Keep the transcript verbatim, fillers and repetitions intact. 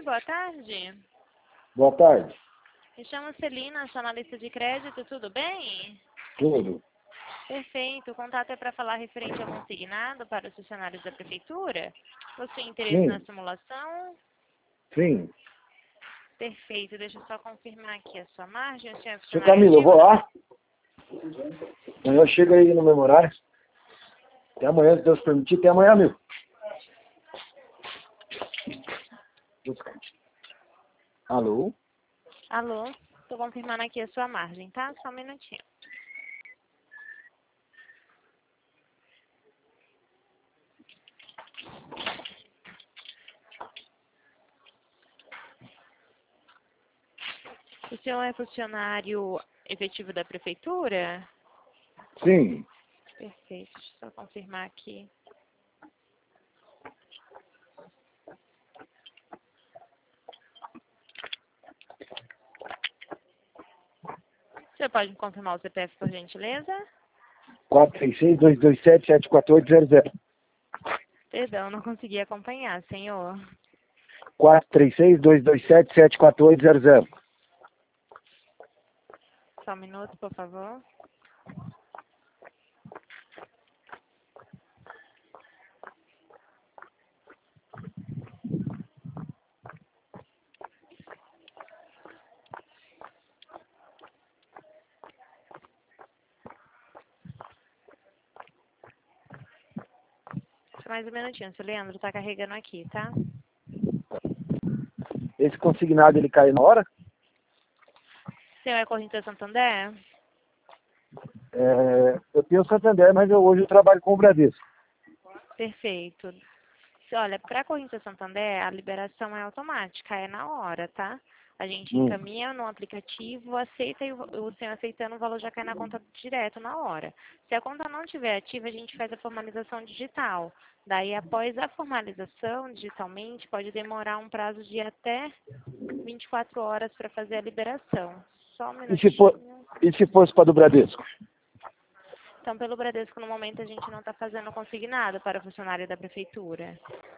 boa tarde. Boa tarde. Me chamo Celina, sou analista de crédito, tudo bem? Tudo. Perfeito. O contato é para falar referente ao consignado para os funcionários da prefeitura. Possui interesse Sim. na simulação? Sim. Perfeito. Deixa eu só confirmar aqui a sua margem. O senhor é Seu funcionário Camilo, eu ativo? vou lá. Amanhã eu chego aí no mesmo horário. Até amanhã, se Deus permitir. Até amanhã, amigo. Alô? Alô? Estou confirmando aqui a sua margem, tá? Só um minutinho. O senhor é funcionário efetivo da prefeitura? Sim. Perfeito. Deixa eu só confirmar aqui. Você pode me confirmar o C P F, por gentileza? quatro três seis, dois dois sete, sete quatro oito zero zero. Perdão, não consegui acompanhar, senhor. quatro três seis, dois dois sete, sete quatro oito zero zero. Só um minuto, por favor. Só mais um minutinho, seu Leandro tá carregando aqui, tá? Esse consignado, ele cai na hora? O senhor é Correnteza Santander? É, eu tenho o Santander, mas eu, hoje eu trabalho com o Bradesco. Perfeito. Olha, para a Correnteza Santander, a liberação é automática, é na hora, tá? A gente Hum. encaminha no aplicativo, aceita e o o senhor aceitando, o valor já cai na conta direto, na hora. Se a conta não estiver ativa, a gente faz a formalização digital. Daí, após a formalização digitalmente, pode demorar um prazo de até vinte e quatro horas para fazer a liberação. Só um E se, for, minutinho. e se fosse para do Bradesco? Então, pelo Bradesco, no momento, a gente não está fazendo consignado para funcionário da prefeitura.